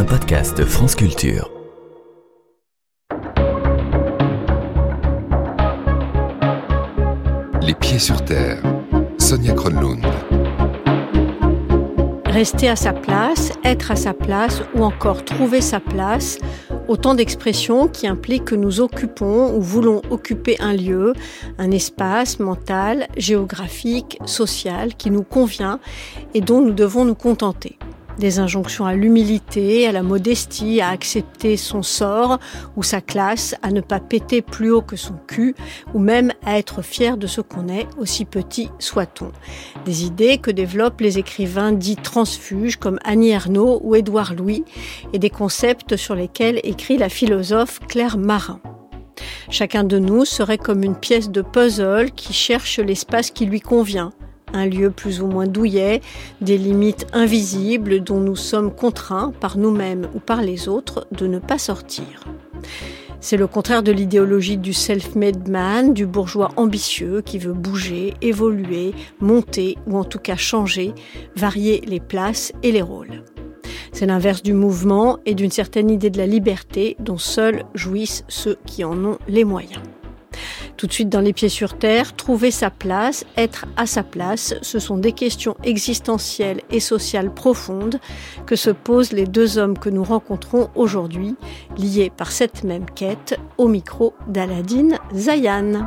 un podcast France Culture. Les pieds sur terre, Sonia Kronlund. Rester à sa place, être à sa place ou encore trouver sa place, autant d'expressions qui impliquent que nous occupons ou voulons occuper un lieu, un espace mental, géographique, social qui nous convient et dont nous devons nous contenter. Des injonctions à l'humilité, à la modestie, à accepter son sort ou sa classe, à ne pas péter plus haut que son cul, ou même à être fier de ce qu'on est, aussi petit soit-on. Des idées que développent les écrivains dits transfuges comme Annie Ernaux ou Édouard Louis, et des concepts sur lesquels écrit la philosophe Claire Marin. Chacun de nous serait comme une pièce de puzzle qui cherche l'espace qui lui convient. Un lieu plus ou moins douillet, des limites invisibles dont nous sommes contraints par nous-mêmes ou par les autres de ne pas sortir. C'est le contraire de l'idéologie du self-made man, du bourgeois ambitieux qui veut bouger, évoluer, monter ou en tout cas changer, varier les places et les rôles. C'est l'inverse du mouvement et d'une certaine idée de la liberté dont seuls jouissent ceux qui en ont les moyens. Tout de suite dans Les Pieds sur Terre, trouver sa place, être à sa place, ce sont des questions existentielles et sociales profondes que se posent les deux hommes que nous rencontrons aujourd'hui, liés par cette même quête, au micro d'Aladine Zayan.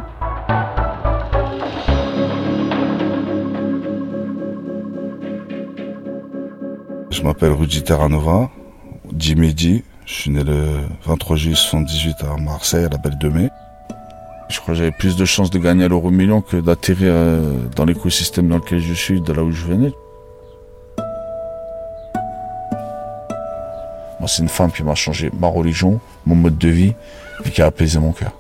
Je m'appelle Rudy Terranova, dit Mehdi. Je suis né le 23 juillet 1978 à Marseille, à la Belle de Mai. Je crois que j'avais plus de chances de gagner à l'euro-million que d'atterrir dans l'écosystème dans lequel je suis, de là où je venais. Moi, c'est une femme qui m'a changé ma religion, mon mode de vie, et qui a apaisé mon cœur.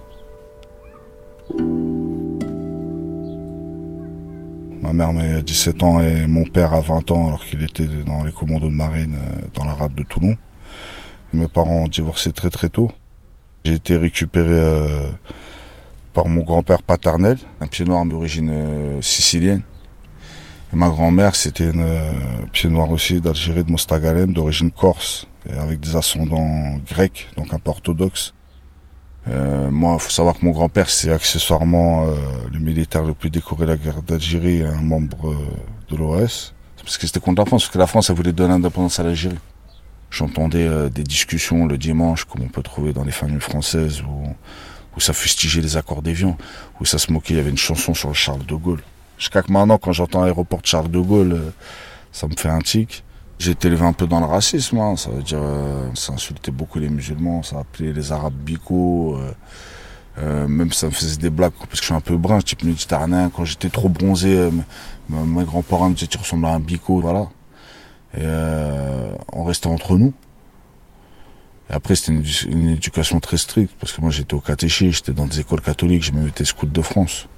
Ma mère a 17 ans et mon père a 20 ans alors qu'il était dans les commandos de marine dans la rade de Toulon. Et mes parents ont divorcé très très tôt. J'ai été récupéré par mon grand-père paternel, un pied noir d'origine sicilienne. Et ma grand-mère, c'était une pied noir aussi d'Algérie, de Mostagalem, d'origine corse, et avec des ascendants grecs, donc un peu orthodoxes. Moi, il faut savoir que mon grand-père, c'est accessoirement le militaire le plus décoré de la guerre d'Algérie, un membre de l'OAS. Parce que c'était contre la France, parce que la France, elle voulait donner l'indépendance à l'Algérie. J'entendais des discussions le dimanche, comme on peut trouver dans les familles françaises, où ça fustigeait les accords d'Évian, où ça se moquait, il y avait une chanson sur le Charles de Gaulle. Jusqu'à que maintenant, quand j'entends l'aéroport de Charles de Gaulle, ça me fait un tic. J'ai été élevé un peu dans le racisme, hein. Ça veut dire, ça insultait beaucoup les musulmans, ça appelait les arabes bico, même ça me faisait des blagues, parce que je suis un peu brun, type méditerranéen, quand j'étais trop bronzé, mes grands-parents me disaient tu ressembles à un bico, voilà. Et on restait entre nous. Et après, c'était une éducation très stricte, parce que moi, j'étais au catéchisme, j'étais dans des écoles catholiques, j'ai même été scout de France.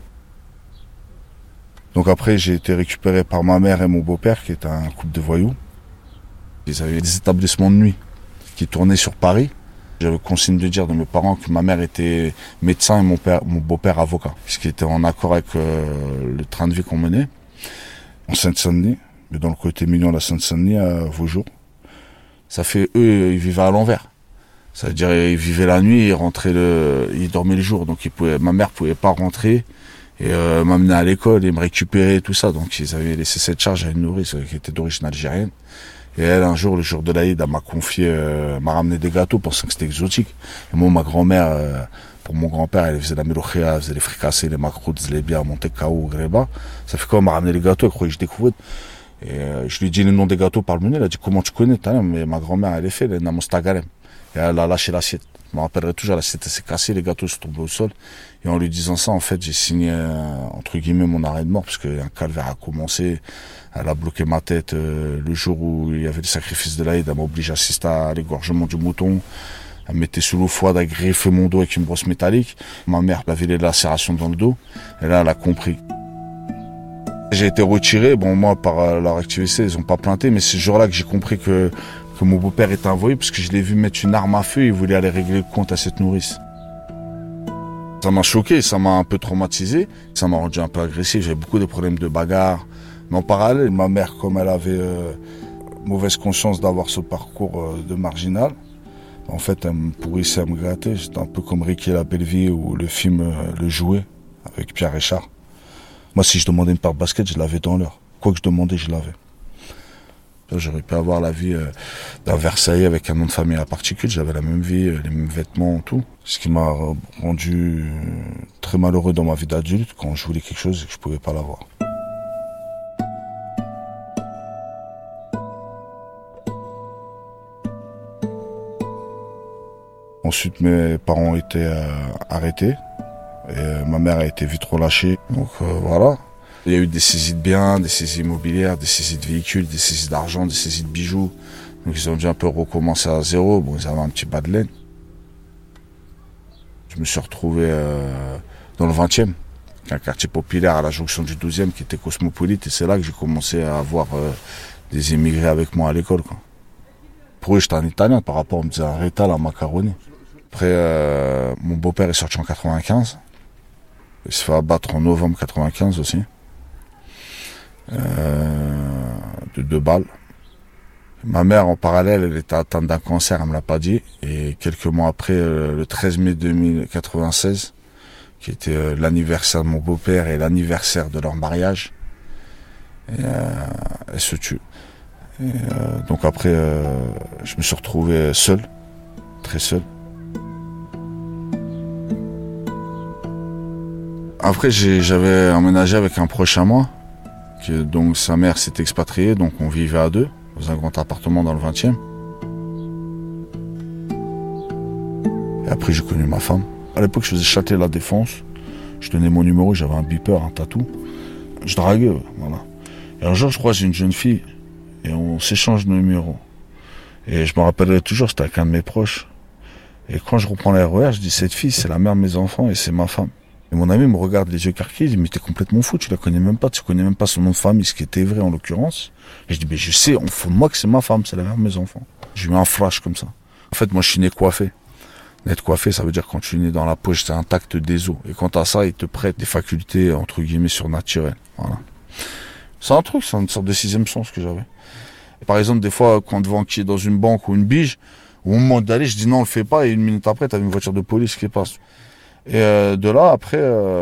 Donc après, j'ai été récupéré par ma mère et mon beau-père, qui était un couple de voyous. Ils avaient des établissements de nuit qui tournaient sur Paris. J'avais consigne de dire de mes parents que ma mère était médecin et mon beau-père avocat, ce qui était en accord avec le train de vie qu'on menait. En Seine-Saint-Denis, mais dans le côté mignon de la Seine-Saint-Denis, à Vaujour. Ça fait, eux, ils vivaient à l'envers. Ça veut dire, ils vivaient la nuit, ils dormaient le jour. Donc ma mère pouvait pas rentrer et m'amener à l'école et me récupérer et tout ça. Donc ils avaient laissé cette charge à une nourrice qui était d'origine algérienne. Et elle, un jour, le jour de l'Aïd, elle m'a ramené des gâteaux pensant que c'était exotique. Et moi, ma grand-mère, pour mon grand-père, elle faisait la melouchia, elle faisait les fricassés, les macroutes, les biens, monté cao, greba. Ça fait quoi, elle m'a ramené les gâteaux, elle croyait que je découvrais. Et je lui ai dit le nom des gâteaux par le menu, elle a dit comment tu connais, mais ma grand-mère, elle est fait, elle est Mostagalem. Et elle a lâché l'assiette. Je me rappellerai toujours, l'assiette s'est cassée, les gâteaux sont tombés au sol. Et en lui disant ça, en fait, j'ai signé, entre guillemets, mon arrêt de mort, parce qu'un calvaire a commencé. Elle a bloqué ma tête le jour où il y avait le sacrifice de l'Aïd. Elle m'a obligé à assister à l'égorgement du mouton. Elle me mettait sous l'eau froide, elle griffait mon dos avec une brosse métallique. Ma mère avait les lacérations dans le dos. Et là, elle a compris. J'ai été retiré. Bon, moi, par leur activité, ils ont pas plainté, mais c'est ce jour-là que j'ai compris que mon beau-père était un voyou, parce que je l'ai vu mettre une arme à feu, il voulait aller régler le compte à cette nourrice. Ça m'a choqué, ça m'a un peu traumatisé, ça m'a rendu un peu agressif, j'avais beaucoup de problèmes de bagarre. Mais en parallèle, ma mère, comme elle avait mauvaise conscience d'avoir ce parcours de marginal. En fait, elle me pourrissait à me gâter. J'étais un peu comme Ricky la belle vie ou le film Le Jouet avec Pierre Richard. Moi, si je demandais une paire de baskets, je l'avais dans l'heure. Quoi que je demandais, je l'avais. J'aurais pu avoir la vie d'un Versailles avec un nom de famille à particule. J'avais la même vie, les mêmes vêtements, tout. Ce qui m'a rendu très malheureux dans ma vie d'adulte quand je voulais quelque chose et que je pouvais pas l'avoir. Ensuite, mes parents ont été arrêtés et ma mère a été vite relâchée. Donc voilà. Il y a eu des saisies de biens, des saisies immobilières, des saisies de véhicules, des saisies d'argent, des saisies de bijoux. Donc ils ont dû un peu recommencer à zéro. Bon, ils avaient un petit bas de laine. Je me suis retrouvé dans le 20e, un quartier populaire à la jonction du 12e qui était cosmopolite. Et c'est là que j'ai commencé à avoir des immigrés avec moi à l'école, quoi. Pour eux, j'étais un Italien par rapport, on me disait un rétal, un macaroni. Après, mon beau-père est sorti en 95. Il se fait abattre en novembre 95 aussi. De 2 balles. Ma mère, en parallèle, elle était atteinte d'un cancer, elle me l'a pas dit. Et quelques mois après, le 13 mai 2096, qui était l'anniversaire de mon beau-père et l'anniversaire de leur mariage, elle se tue. Et donc après, je me suis retrouvé seul, très seul. Après, j'avais emménagé avec un proche à moi, donc sa mère s'est expatriée, donc on vivait à 2, dans un grand appartement dans le 20e. Et après, j'ai connu ma femme. À l'époque, je faisais Châtelet la Défense. Je donnais mon numéro, j'avais un beeper, un tatou. Je draguais, voilà. Et un jour, je crois, j'ai une jeune fille, et on s'échange de numéros. Et je me rappellerai toujours, c'était avec un de mes proches. Et quand je reprends la RER, je dis, cette fille, c'est la mère de mes enfants et c'est ma femme. Et mon ami me regarde les yeux carquillés, il dit, mais t'es complètement fou, tu la connais même pas, tu connais même pas son nom de famille, ce qui était vrai en l'occurrence. Et je dis, mais je sais, au fond de moi que c'est ma femme, c'est la mère de mes enfants. J'ai eu un flash comme ça. En fait, moi, je suis né coiffé. Être coiffé, ça veut dire quand tu es né dans la poche, c'est intact des os. Et quand t'as ça, ils te prêtent des facultés, entre guillemets, surnaturelles. Voilà. C'est un truc, c'est une sorte de 6e sens que j'avais. Et par exemple, des fois, quand devant qui est dans une banque ou une bige, au moment d'aller, je dis non, on le fait pas, et 1 minute après, t'as une voiture de police qui passe. Et de là, après,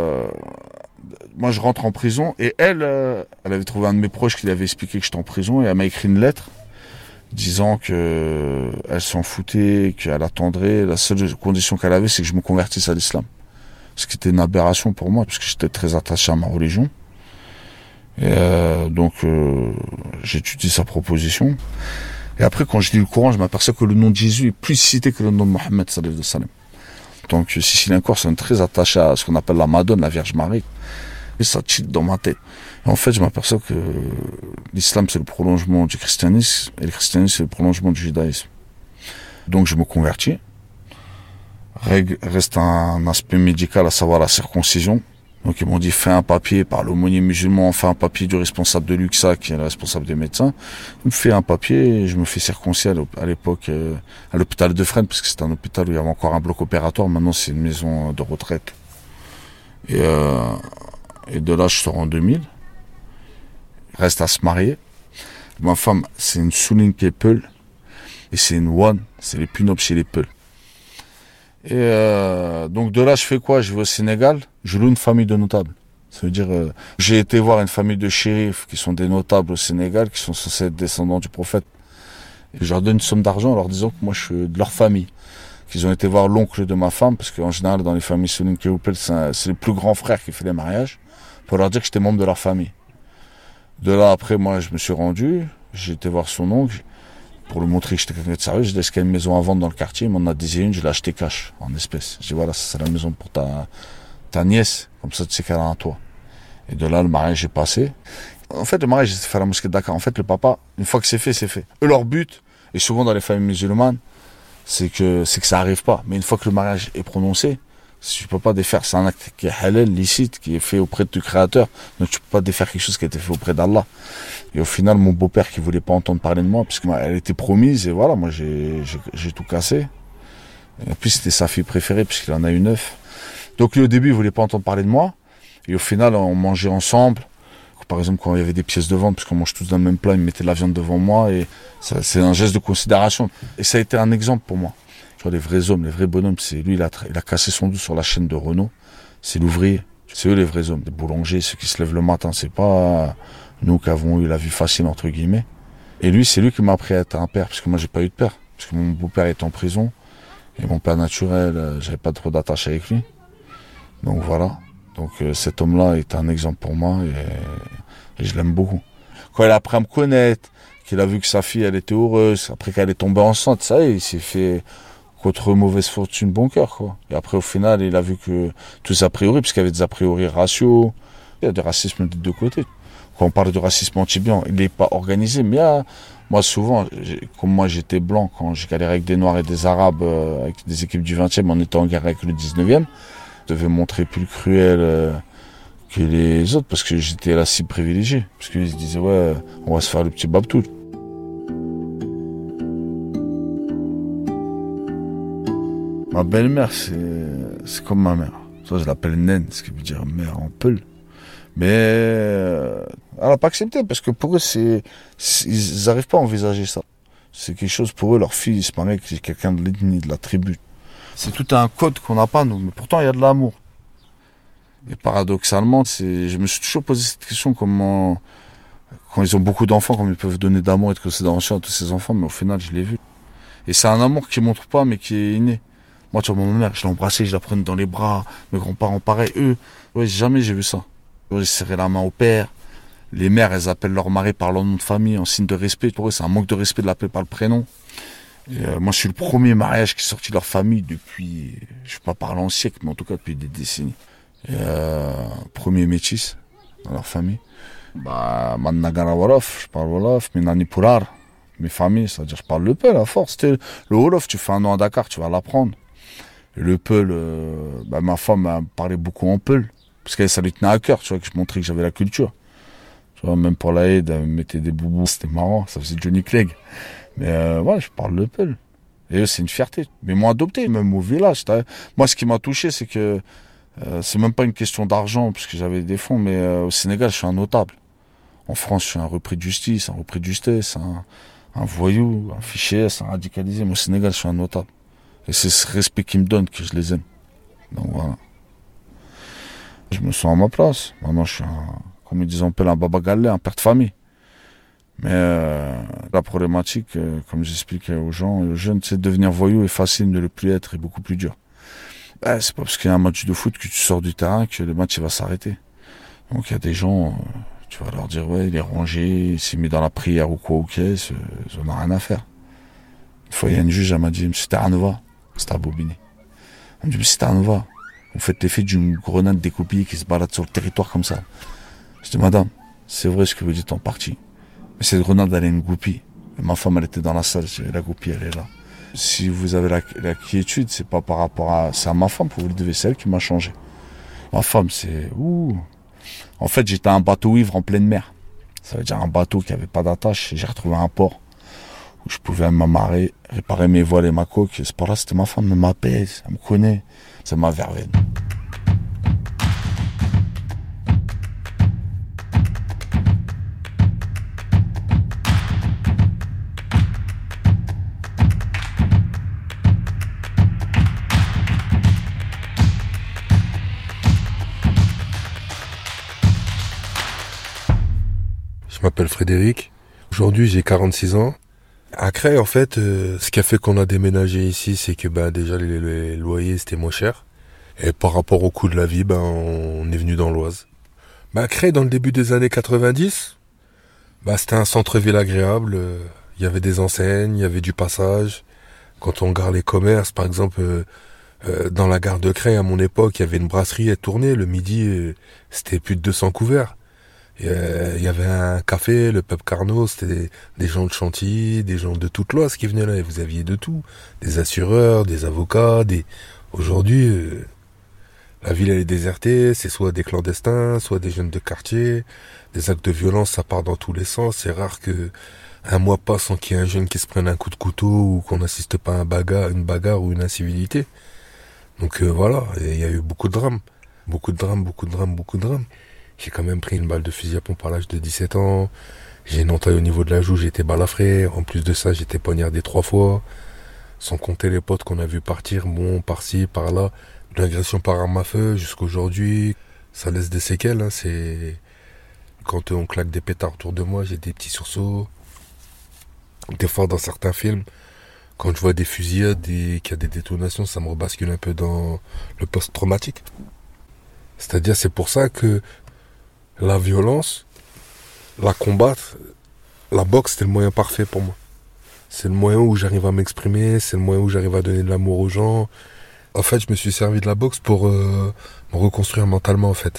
moi je rentre en prison, et elle avait trouvé un de mes proches qui lui avait expliqué que j'étais en prison, et elle m'a écrit une lettre disant que elle s'en foutait, qu'elle attendrait. La seule condition qu'elle avait, c'est que je me convertisse à l'islam. Ce qui était une aberration pour moi, parce que j'étais très attaché à ma religion. Et donc j'étudie sa proposition. Et après, quand je lis le Coran, je m'aperçois que le nom de Jésus est plus cité que le nom de Mohammed sallallahu alayhi wa sallam. Donc Sicilien Corse, on est très attaché à ce qu'on appelle la Madone, la Vierge Marie. Et ça tilte dans ma tête. Et en fait, je m'aperçois que l'islam, c'est le prolongement du christianisme, et le christianisme, c'est le prolongement du judaïsme. Donc je me convertis. Reste un aspect médical, à savoir la circoncision. Donc ils m'ont dit, fais un papier par l'aumônier musulman, fais un papier du responsable de l'UXA, qui est le responsable des médecins. Il me fait un papier, et je me fais circoncire à l'époque à l'hôpital de Fresnes, parce que c'était un hôpital où il y avait encore un bloc opératoire. Maintenant, c'est une maison de retraite. Et de là, je sors en 2000. Il reste à se marier. Ma femme, c'est une Souline Keppel, et c'est une One, c'est les plus nobles chez les Peuls. Et donc de là, je fais quoi? Je vais au Sénégal, je loue une famille de notables. Ça veut dire, j'ai été voir une famille de shérifs qui sont des notables au Sénégal, qui sont censés être descendants du prophète. Et je leur donne une somme d'argent en leur disant que moi je suis de leur famille. Qu'ils ont été voir l'oncle de ma femme, parce qu'en général dans les familles Souline Keppel, c'est le plus grand frère qui fait les mariages, pour leur dire que j'étais membre de leur famille. De là, après, moi, je me suis rendu, j'ai été voir son oncle, pour lui montrer que j'étais quelqu'un de sérieux. Je dis, est-ce qu'il y a une maison à vendre dans le quartier? Il m'en a désigné une, je l'ai acheté cash, en espèces. Je dis, voilà, ça, c'est la maison pour ta nièce, comme ça tu sais qu'elle a un toit. Et de là, le mariage est passé. En fait, le mariage, c'est fait à la mosquée de Dakar. En fait, le papa, une fois que c'est fait, c'est fait. Eux, leur but, et souvent dans les familles musulmanes, c'est que ça arrive pas. Mais une fois que le mariage est prononcé, tu peux pas défaire. C'est un acte qui est halal, licite, qui est fait auprès du Créateur. Donc tu peux pas défaire quelque chose qui a été fait auprès d'Allah. Et au final, mon beau-père qui voulait pas entendre parler de moi, parce qu'elle était promise, et voilà, moi j'ai tout cassé. Et puis c'était sa fille préférée, puisqu'il en a eu 9. Donc lui au début, il voulait pas entendre parler de moi. Et au final, on mangeait ensemble. Par exemple, quand il y avait des pièces de vente, puisqu'on mange tous dans le même plat, ils me mettaient de la viande devant moi et ça, c'est un geste de considération. Et ça a été un exemple pour moi. Tu vois, les vrais hommes, les vrais bonhommes, c'est lui, il a cassé son dos sur la chaîne de Renault. C'est l'ouvrier. C'est eux les vrais hommes. Les boulangers, ceux qui se lèvent le matin, c'est pas nous qui avons eu la vie facile, entre guillemets. Et lui, c'est lui qui m'a appris à être un père, parce que moi, j'ai pas eu de père. Parce que mon beau-père est en prison. Et mon père naturel, j'avais pas trop d'attache avec lui. Donc voilà. Donc cet homme-là est un exemple pour moi et je l'aime beaucoup. Quand il a appris à me connaître, qu'il a vu que sa fille, elle était heureuse, après qu'elle est tombée enceinte, ça y est, il s'est fait contre mauvaise fortune, bon cœur, quoi. Et après, au final, il a vu que tous a priori, parce qu'il y avait des a priori raciaux, il y a du racisme des deux côtés. Quand on parle de racisme anti-blanc, il n'est pas organisé, mais moi, souvent, comme moi, j'étais blanc, quand j'ai galéré avec des Noirs et des Arabes, avec des équipes du 20e, en étant en guerre avec le 19e, je devais montrer plus cruel que les autres, parce que j'étais la cible privilégiée. Parce qu'ils se disaient, ouais, on va se faire le petit babtou. Ma belle-mère, c'est comme ma mère. Ça, je l'appelle Naine, ce qui veut dire mère en peul. Mais elle n'a pas accepté, parce que pour eux, ils n'arrivent pas à envisager ça. C'est quelque chose pour eux, leur fille, c'est pareil que c'est quelqu'un de l'ethnie, de la tribu. C'est tout un code qu'on n'a pas, nous, mais pourtant, il y a de l'amour. Et paradoxalement, je me suis toujours posé cette question, comment, quand ils ont beaucoup d'enfants, comment ils peuvent donner d'amour et de considération à tous ces enfants, mais au final, je l'ai vu. Et c'est un amour qui ne montre pas, mais qui est inné. Moi, tu vois, ma mère, je l'embrassais, je la prenais dans les bras, mes grands-parents, pareil, eux, ouais, jamais j'ai vu ça. J'ai serré la main au père. Les mères, elles appellent leur mari par leur nom de famille en signe de respect. Pour eux, c'est un manque de respect de l'appeler par le prénom. Et moi, je suis le premier mariage qui est sorti de leur famille depuis, je ne vais pas parler en siècle, mais en tout cas depuis des décennies. Et premier métis dans leur famille. Mannagara Wolof, je parle Wolof, Minani Poular, mes familles, c'est-à-dire je parle le Peul à force. Le Wolof, tu fais un an à Dakar, tu vas l'apprendre. Et le Peul, ma femme m'a parlé beaucoup en Peul. Parce que ça lui tenait à cœur, tu vois, que je montrais que j'avais la culture. Tu vois, même pour la Aide, elle me mettait des boubous, c'était marrant, ça faisait Johnny Clegg. Mais voilà, je parle le Peul. Et eux, c'est une fierté. Mais ils m'ont adopté, même au village. Moi, ce qui m'a touché, c'est que c'est même pas une question d'argent, puisque j'avais des fonds, mais au Sénégal, je suis un notable. En France, je suis un repris de justice, un repris de justesse, un voyou, un fichier, un radicalisé. Mais au Sénégal, je suis un notable. Et c'est ce respect qu'ils me donnent que je les aime. Donc voilà. Je me sens à ma place. Maintenant, je suis comme ils disent, on appelle un baba galé, un père de famille. Mais la problématique, comme j'expliquais aux gens et aux jeunes, c'est de devenir voyou est facile, de ne plus être est beaucoup plus dur. C'est pas parce qu'il y a un match de foot que tu sors du terrain que le match il va s'arrêter. Donc il y a des gens, tu vas leur dire, ouais, il est rangé, il s'est mis dans la prière ou quoi, ok, ils n'ont rien à faire. Une fois, il y a une juge, elle m'a dit, monsieur Taranova, c'était à Bobigny. Elle m'a dit, monsieur Taranova, vous faites l'effet d'une grenade découpée qui se balade sur le territoire comme ça. Je dis, madame, c'est vrai ce que vous dites en partie. Mais cette grenade, elle est une goupille. Et ma femme, elle était dans la salle. La goupille, elle est là. Si vous avez la quiétude, c'est pas par rapport à... C'est à ma femme, vous le devez, c'est elle qui m'a changé. Ma femme, c'est... En fait, j'étais un bateau ivre en pleine mer. Ça veut dire un bateau qui avait pas d'attache. Et j'ai retrouvé un port où je pouvais m'amarrer, réparer mes voiles et ma coque. Et ce port-là, c'était ma femme. Elle m'apaise, elle me connaît. C'est ma verveine. Je m'appelle Frédéric. Aujourd'hui, j'ai 46 ans. À Creil, en fait, ce qui a fait qu'on a déménagé ici, c'est que déjà les loyers c'était moins cher. Et par rapport au coût de la vie, on est venu dans l'Oise. Creil, dans le début des années 90, c'était un centre-ville agréable. Il y avait des enseignes, il y avait du passage. Quand on regarde les commerces, par exemple, dans la gare de Creil, à mon époque, il y avait une brasserie à tourner. Le midi, c'était plus de 200 couverts. Il y avait un café, le Pub Carnot, c'était des gens de Chantilly, des gens de toute l'Oise qui venaient là, et vous aviez de tout. Des assureurs, des avocats, Aujourd'hui, la ville elle est désertée, c'est soit des clandestins, soit des jeunes de quartier, des actes de violence, ça part dans tous les sens. C'est rare que un mois passe sans qu'il y ait un jeune qui se prenne un coup de couteau ou qu'on n'assiste pas à une bagarre ou une incivilité. Donc voilà, il y a eu beaucoup de drames. Beaucoup de drames. J'ai quand même pris une balle de fusil à pompe à l'âge de 17 ans. J'ai une entaille au niveau de la joue, j'ai été balafré. En plus de ça, j'ai été poignardé 3 fois. Sans compter les potes qu'on a vu partir, bon, par-ci, par-là. De l'agression par arme à feu jusqu'aujourd'hui. Ça laisse des séquelles, hein. C'est... Quand on claque des pétards autour de moi, j'ai des petits sursauts. Des fois, dans certains films, quand je vois des fusillades et qu'il y a des détonations, ça me rebascule un peu dans le post-traumatique. C'est-à-dire, c'est pour ça que la violence, la combattre, la boxe, c'était le moyen parfait pour moi. C'est le moyen où j'arrive à m'exprimer, c'est le moyen où j'arrive à donner de l'amour aux gens. En fait, je me suis servi de la boxe pour me reconstruire mentalement, en fait.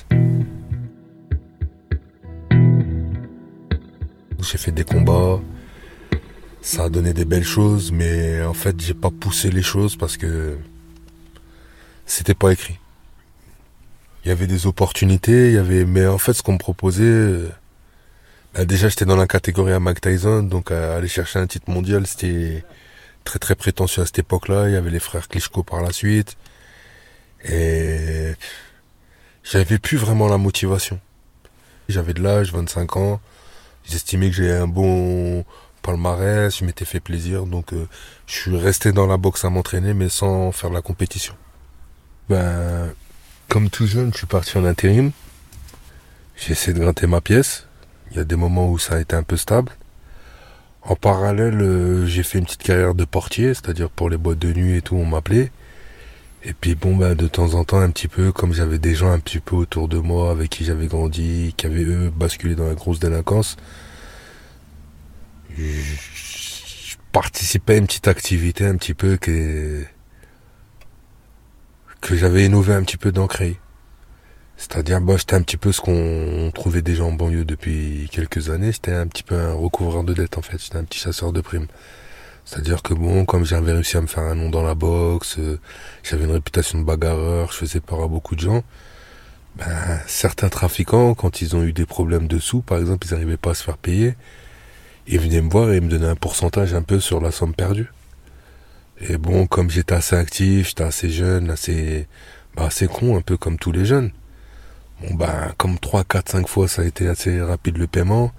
J'ai fait des combats, ça a donné des belles choses, mais en fait, j'ai pas poussé les choses parce que c'était pas écrit. Il y avait des opportunités, mais en fait, ce qu'on me proposait, déjà, j'étais dans la catégorie à Mike Tyson, donc aller chercher un titre mondial, c'était très très prétentieux à cette époque-là. Il y avait les frères Klitschko par la suite, et j'avais plus vraiment la motivation. J'avais de l'âge, 25 ans. J'estimais que j'avais un bon palmarès, je m'étais fait plaisir, donc je suis resté dans la boxe à m'entraîner, mais sans faire de la compétition. Comme tout jeune, je suis parti en intérim. J'ai essayé de gratter ma pièce. Il y a des moments où ça a été un peu stable. En parallèle, j'ai fait une petite carrière de portier, c'est-à-dire pour les boîtes de nuit et tout, on m'appelait. Et puis de temps en temps, un petit peu, comme j'avais des gens un petit peu autour de moi, avec qui j'avais grandi, qui avaient eux basculé dans la grosse délinquance, je participais à une petite activité un petit peu que j'avais innové un petit peu dans Creil. C'est-à-dire, j'étais un petit peu ce qu'on trouvait déjà en banlieue depuis quelques années, j'étais un petit peu un recouvreur de dettes en fait, j'étais un petit chasseur de primes. C'est-à-dire que comme j'avais réussi à me faire un nom dans la boxe, j'avais une réputation de bagarreur, je faisais peur à beaucoup de gens, certains trafiquants, quand ils ont eu des problèmes de sous, par exemple, ils n'arrivaient pas à se faire payer, ils venaient me voir et ils me donnaient un pourcentage un peu sur la somme perdue. Et comme j'étais assez actif, j'étais assez jeune, assez con, un peu comme tous les jeunes. Comme 3, 4, 5 fois ça a été assez rapide le paiement,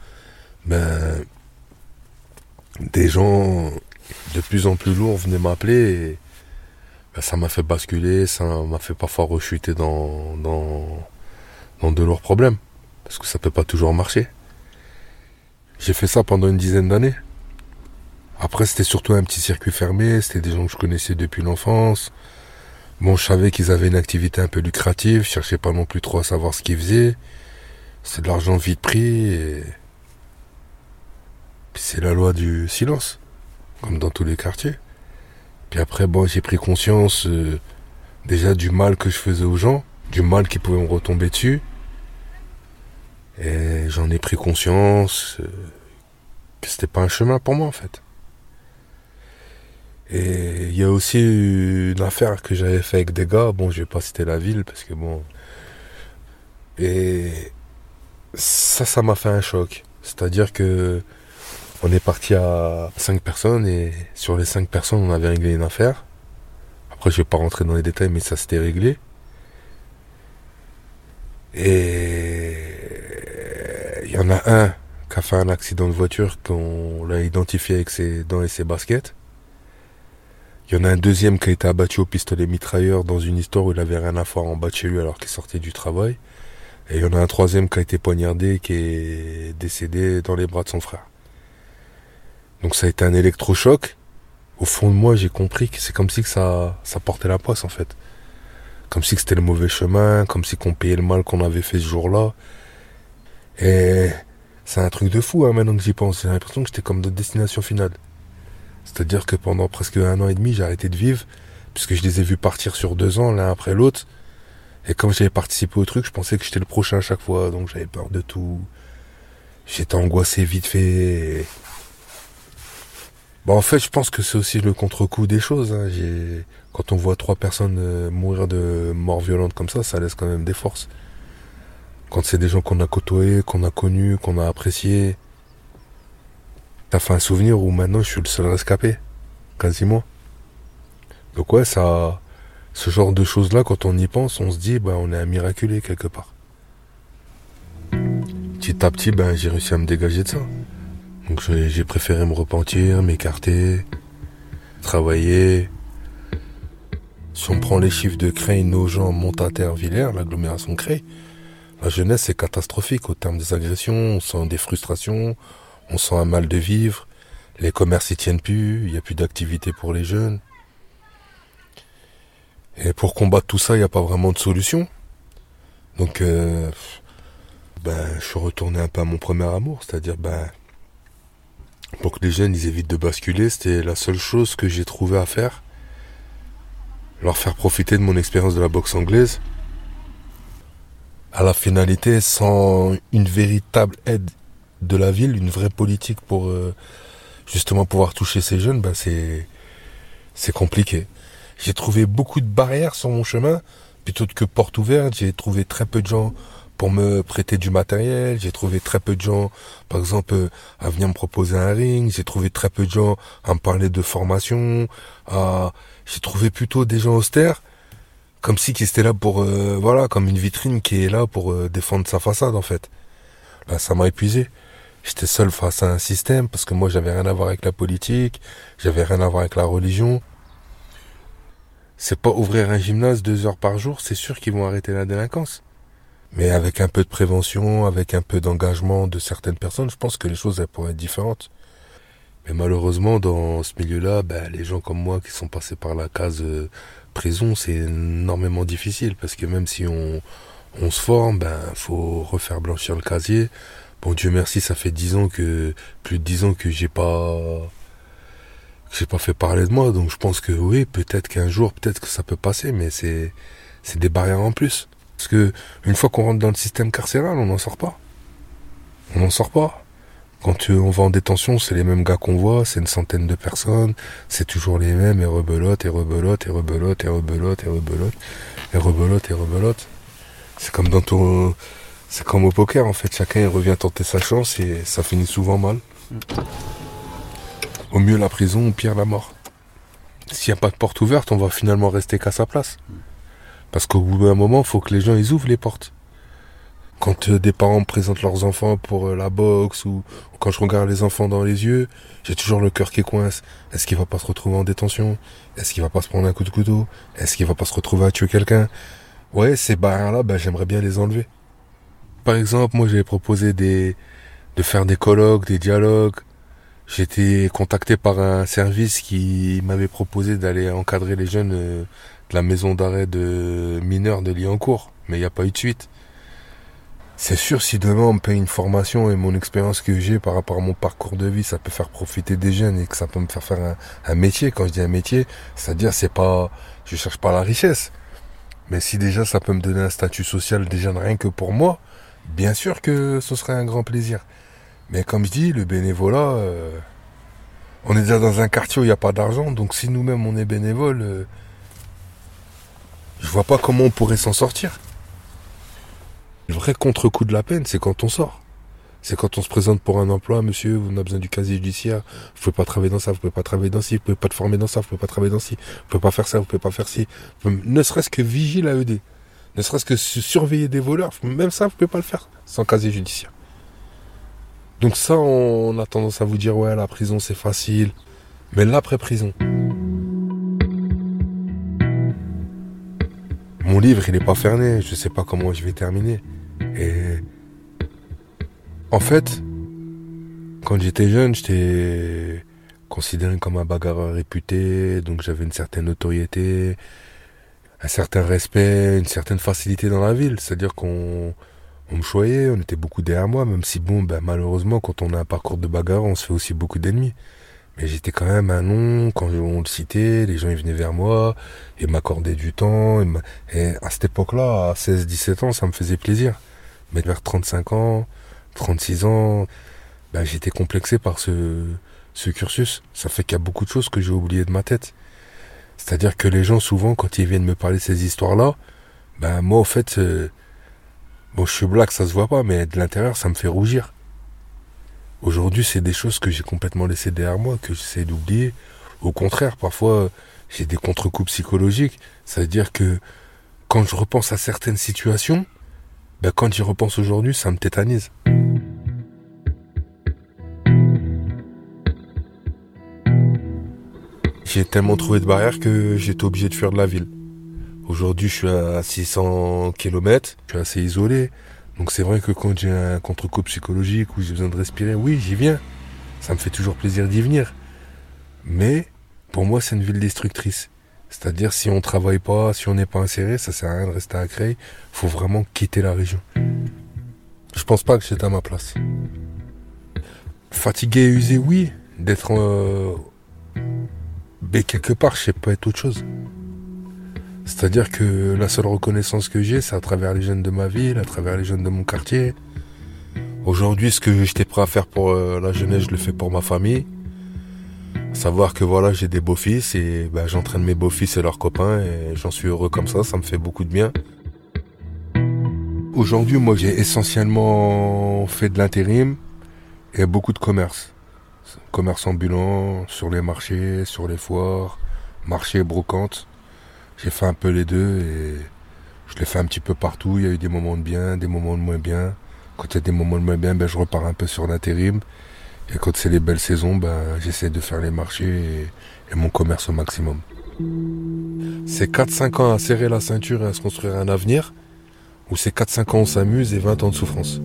des gens de plus en plus lourds venaient m'appeler et ça m'a fait basculer, ça m'a fait parfois rechuter dans de lourds problèmes, parce que ça peut pas toujours marcher. J'ai fait ça pendant une dizaine d'années. Après, c'était surtout un petit circuit fermé, c'était des gens que je connaissais depuis l'enfance. Je savais qu'ils avaient une activité un peu lucrative, je cherchais pas non plus trop à savoir ce qu'ils faisaient. C'est de l'argent vite pris et puis c'est la loi du silence, comme dans tous les quartiers. Puis après, j'ai pris conscience déjà du mal que je faisais aux gens, du mal qui pouvait me retomber dessus. Et j'en ai pris conscience que c'était pas un chemin pour moi en fait. Et il y a aussi une affaire que j'avais fait avec des gars, je vais pas citer la ville parce que et ça m'a fait un choc. C'est-à-dire que on est parti à 5 personnes et sur les 5 personnes on avait réglé une affaire. Après je vais pas rentrer dans les détails mais ça s'était réglé. Et il y en a un qui a fait un accident de voiture qu'on l'a identifié avec ses dents et ses baskets. Il y en a un deuxième qui a été abattu au pistolet mitrailleur dans une histoire où il avait rien à faire en bas de chez lui alors qu'il sortait du travail. Et il y en a un troisième qui a été poignardé, qui est décédé dans les bras de son frère. Donc ça a été un électrochoc. Au fond de moi, j'ai compris que c'est comme si que ça portait la poisse en fait. Comme si que c'était le mauvais chemin, comme si qu'on payait le mal qu'on avait fait ce jour-là. Et c'est un truc de fou maintenant que j'y pense. J'ai l'impression que j'étais comme notre destination finale. C'est-à-dire que pendant presque 1 an et demi, j'ai arrêté de vivre, puisque je les ai vus partir sur 2 ans, l'un après l'autre. Et comme j'avais participé au truc, je pensais que j'étais le prochain à chaque fois, donc j'avais peur de tout. J'étais angoissé vite fait. En fait, je pense que c'est aussi le contre-coup des choses. Hein. Quand on voit 3 personnes mourir de mort violente comme ça laisse quand même des forces. Quand c'est des gens qu'on a côtoyés, qu'on a connus, qu'on a appréciés. Ça fait un souvenir où maintenant je suis le seul rescapé, quasiment. Donc ouais, ce genre de choses-là, quand on y pense, on se dit, on est un miraculé quelque part. petit à petit, j'ai réussi à me dégager de ça. Donc j'ai préféré me repentir, m'écarter, travailler. Si on prend les chiffres de Creil, Nogent, Montataire, Villers, l'agglomération Creil, la jeunesse c'est catastrophique au terme des agressions, on sent des frustrations, on sent un mal de vivre, les commerces y tiennent plus, il n'y a plus d'activité pour les jeunes. Et pour combattre tout ça, il n'y a pas vraiment de solution. Donc je suis retourné un peu à mon premier amour, c'est-à-dire pour que les jeunes ils évitent de basculer, c'était la seule chose que j'ai trouvé à faire. Leur faire profiter de mon expérience de la boxe anglaise. À la finalité, sans une véritable aide de la ville, une vraie politique pour justement pouvoir toucher ces jeunes, c'est compliqué. J'ai trouvé beaucoup de barrières sur mon chemin, plutôt que porte ouverte. J'ai trouvé très peu de gens pour me prêter du matériel. J'ai trouvé très peu de gens, par exemple, à venir me proposer un ring. J'ai trouvé très peu de gens à me parler de formation. J'ai trouvé plutôt des gens austères, comme si qui étaient là pour, comme une vitrine qui est là pour défendre sa façade, en fait. Là, ça m'a épuisé. J'étais seul face à un système, parce que moi, j'avais rien à voir avec la politique, j'avais rien à voir avec la religion. C'est pas ouvrir un gymnase 2 heures par jour, c'est sûr qu'ils vont arrêter la délinquance. Mais avec un peu de prévention, avec un peu d'engagement de certaines personnes, je pense que les choses elles pourraient être différentes. Mais malheureusement, dans ce milieu-là, les gens comme moi qui sont passés par la case prison, c'est énormément difficile. Parce que même si on se forme, faut refaire blanchir le casier. Bon, Dieu merci, ça fait plus de 10 ans que j'ai pas fait parler de moi. Donc je pense que oui, peut-être qu'un jour, peut-être que ça peut passer, mais c'est des barrières en plus. Parce que une fois qu'on rentre dans le système carcéral, on n'en sort pas. On n'en sort pas. Quand on va en détention, c'est les mêmes gars qu'on voit, c'est une centaine de personnes, c'est toujours les mêmes, et rebelote, et rebelote, et rebelote, et rebelote, et rebelote, et rebelote, et rebelote. C'est comme au poker, en fait, chacun il revient tenter sa chance et ça finit souvent mal. Au mieux la prison, au pire la mort. S'il n'y a pas de porte ouverte, on va finalement rester qu'à sa place. Parce qu'au bout d'un moment, il faut que les gens ils ouvrent les portes. Quand des parents me présentent leurs enfants pour la boxe ou quand je regarde les enfants dans les yeux, j'ai toujours le cœur qui coince. Est-ce qu'il va pas se retrouver en détention? Est-ce qu'il va pas se prendre un coup de couteau? Est-ce qu'il va pas se retrouver à tuer quelqu'un? Ouais, ces barrières-là, j'aimerais bien les enlever. Par exemple, moi j'avais proposé de faire des colloques, des dialogues. J'ai été contacté par un service qui m'avait proposé d'aller encadrer les jeunes de la maison d'arrêt de mineurs de Liancourt, mais il n'y a pas eu de suite. C'est sûr, si demain on me paye une formation et mon expérience que j'ai par rapport à mon parcours de vie, ça peut faire profiter des jeunes et que ça peut me faire un métier. Quand je dis un métier, c'est-à-dire je cherche pas la richesse. Mais si déjà ça peut me donner un statut social déjà rien que pour moi, bien sûr que ce serait un grand plaisir. Mais comme je dis, le bénévolat, on est déjà dans un quartier où il n'y a pas d'argent, donc si nous-mêmes on est bénévole, je vois pas comment on pourrait s'en sortir. Le vrai contre-coup de la peine, c'est quand on sort. C'est quand on se présente pour un emploi, monsieur, on a besoin du casier judiciaire, vous pouvez pas travailler dans ça, vous pouvez pas travailler dans ci, vous pouvez pas te former dans ça, vous pouvez pas travailler dans ci, vous pouvez pas faire ça, vous pouvez pas faire ci. Ne serait-ce que vigile à ED, ne serait-ce que surveiller des voleurs, même ça, vous pouvez pas le faire sans casier judiciaire. Donc ça, on a tendance à vous dire, ouais, la prison c'est facile, mais l'après-prison. Mon livre, il est pas fermé, je sais pas comment je vais terminer. Et en fait, quand j'étais jeune, j'étais considéré comme un bagarreur réputé, donc j'avais une certaine notoriété, un certain respect, une certaine facilité dans la ville. C'est-à-dire qu'on me choyait, on était beaucoup derrière moi, même si malheureusement, quand on a un parcours de bagarreur, on se fait aussi beaucoup d'ennemis. Mais j'étais quand même un nom, quand on le citait, les gens ils venaient vers moi, ils m'accordaient du temps, et à cette époque-là, à 16-17 ans, ça me faisait plaisir. Mais vers 35 ans, 36 ans, j'étais complexé par ce cursus. Ça fait qu'il y a beaucoup de choses que j'ai oubliées de ma tête. C'est-à-dire que les gens, souvent, quand ils viennent me parler de ces histoires-là, moi, au fait, je suis black, ça se voit pas, mais de l'intérieur, ça me fait rougir. Aujourd'hui, c'est des choses que j'ai complètement laissées derrière moi, que j'essaie d'oublier. Au contraire, parfois, j'ai des contre-coups psychologiques. C'est-à-dire que quand je repense à certaines situations, quand j'y repense aujourd'hui, ça me tétanise. J'ai tellement trouvé de barrières que j'étais obligé de fuir de la ville. Aujourd'hui, je suis à 600 km, je suis assez isolé. Donc c'est vrai que quand j'ai un contre-coup psychologique ou j'ai besoin de respirer, oui, j'y viens. Ça me fait toujours plaisir d'y venir. Mais pour moi, c'est une ville destructrice. C'est-à-dire, si on travaille pas, si on n'est pas inséré, ça sert à rien de rester à Creil. Faut vraiment quitter la région. Je pense pas que j'étais à ma place. Fatigué et usé, oui. D'être mais quelque part, je sais pas être autre chose. C'est-à-dire que la seule reconnaissance que j'ai, c'est à travers les jeunes de ma ville, à travers les jeunes de mon quartier. Aujourd'hui, ce que j'étais prêt à faire pour la jeunesse, je le fais pour ma famille. Savoir que voilà, j'ai des beaux-fils et j'entraîne mes beaux-fils et leurs copains et j'en suis heureux comme ça me fait beaucoup de bien. Aujourd'hui, moi, j'ai essentiellement fait de l'intérim et beaucoup de commerce. Commerce ambulant, sur les marchés, sur les foires, marchés, brocantes. J'ai fait un peu les deux et je l'ai fait un petit peu partout. Il y a eu des moments de bien, des moments de moins bien. Quand il y a des moments de moins bien, je repars un peu sur l'intérim. Et quand c'est les belles saisons, j'essaie de faire les marchés et mon commerce au maximum. C'est 4-5 ans à serrer la ceinture et à se construire un avenir, ou c'est 4-5 ans on s'amuse et 20 ans de souffrance.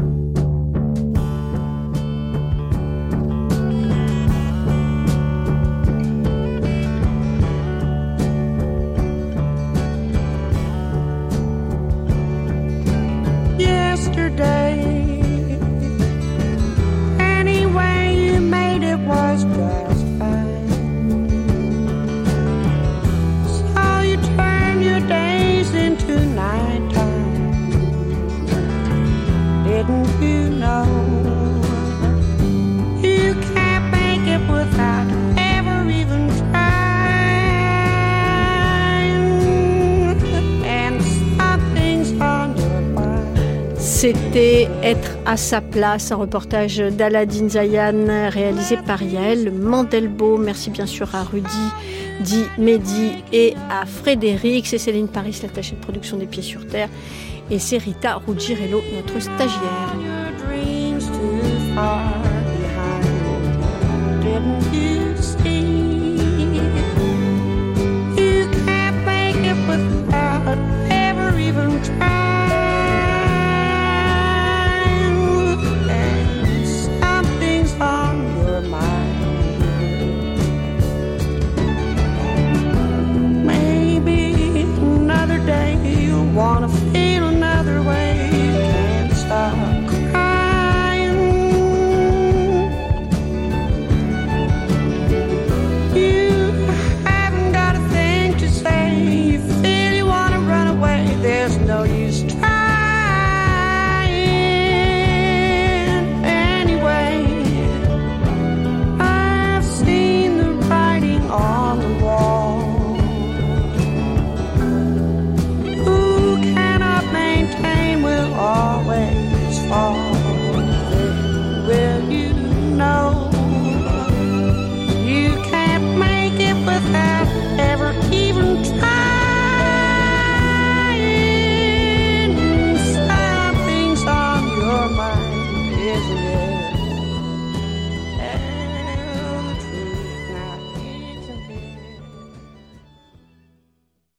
C'était Être à sa place, un reportage d'Aladine Zayan réalisé par Yael Mandelbaum. Merci bien sûr à Rudy, Di, Mehdi et à Frédéric. C'est Céline Paris, l'attachée de production des Pieds sur Terre. Et c'est Rita Ruggiero, notre stagiaire. Didn't you